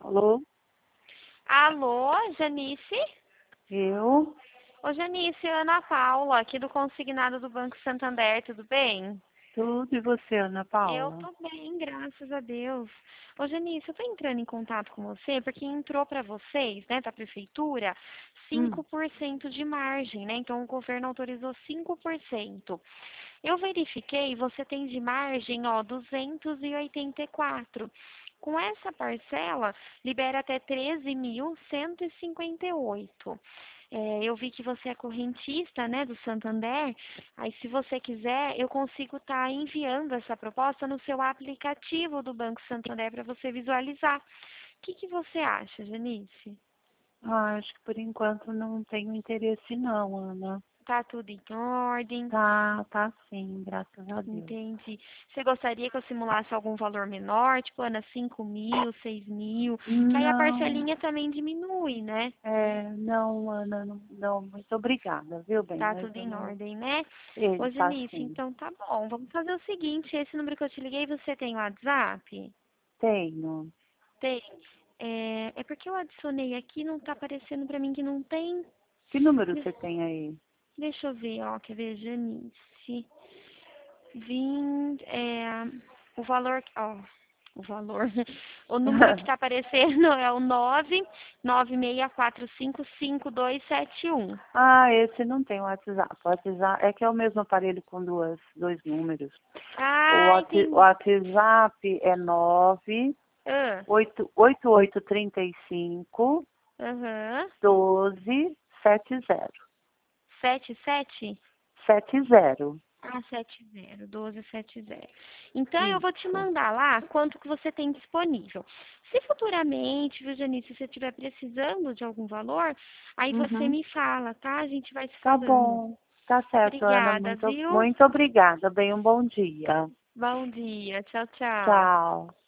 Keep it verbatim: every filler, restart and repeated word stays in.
Alô? Alô, Janice? Eu? Ô, Janice, Ana Paula, aqui do Consignado do Banco Santander, tudo bem? Tudo e você, Ana Eu Paula? tô bem, graças a Deus. Ô, Janice, eu tô entrando em contato com você porque entrou para vocês, né, da prefeitura, Hum. cinco por cento de margem, né? Então, o governo autorizou cinco por cento. Eu verifiquei, você tem de margem, ó, duzentos e oitenta e quatro. Com essa parcela, libera até treze mil cento e cinquenta e oito. É, eu vi que você é correntista, né, do Santander. Aí, se você quiser, eu consigo estar enviando essa proposta no seu aplicativo do Banco Santander para você visualizar. O que, que você acha, Janice? Ah, acho que por enquanto não tenho interesse não, Ana. Tá tudo em ordem? Tá, tá sim, graças a Deus. Entendi. Você gostaria que eu simulasse algum valor menor, tipo, Ana, cinco mil, seis mil? Que aí a Não, parcelinha também diminui, né? é, não, Ana, não, não, muito obrigada, viu, bem, Tá mas tudo eu em não, ordem, né? ele Ô, tá Janice, sim. então tá bom. Vamos fazer o seguinte, esse número que eu te liguei, você tem WhatsApp? Tenho. Tem. É, é porque eu adicionei aqui, não tá aparecendo pra mim que não tem. Que número De- você tem aí? Deixa eu ver, ó, quer ver, Janice. Vim, é, o valor, ó, o valor, o número que está aparecendo é o nove nove seis quatro cinco cinco dois sete um. Ah, esse não tem WhatsApp. WhatsApp é que é o mesmo aparelho com duas, dois números. O Ah, Whats- o entendi. WhatsApp é nove Ah, oito oito oito trinta e cinco aham. doze sete zero. Sete, sete? Sete zero. Ah, sete zero, doze sete zero. Então eu vou te Isso. mandar lá quanto que você tem disponível. Se futuramente, viu, Janice, se você estiver precisando de algum valor, aí você Uhum. me fala, tá? A gente vai se Tá falando. bom. Tá certo, Ana. Obrigada, Muito, viu? muito obrigada. Bem, um bom dia. Bom dia. Tchau, tchau. Tchau.